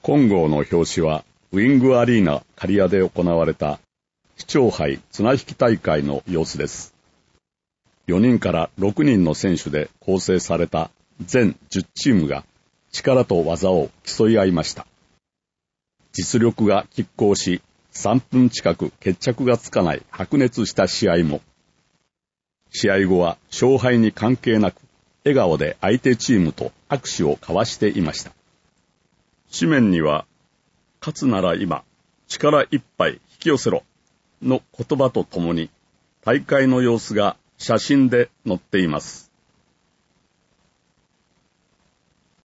本号の表紙はウィングアリーナ刈谷で行われた市長杯綱引き大会の様子です。4人から6人の選手で構成された全10チームが力と技を競い合いました。実力が拮抗し、3分近く決着がつかない白熱した試合も。試合後は勝敗に関係なく、笑顔で相手チームと握手を交わしていました。紙面には、勝つなら今、力いっぱい引き寄せろの言葉とともに、大会の様子が写真で載っています。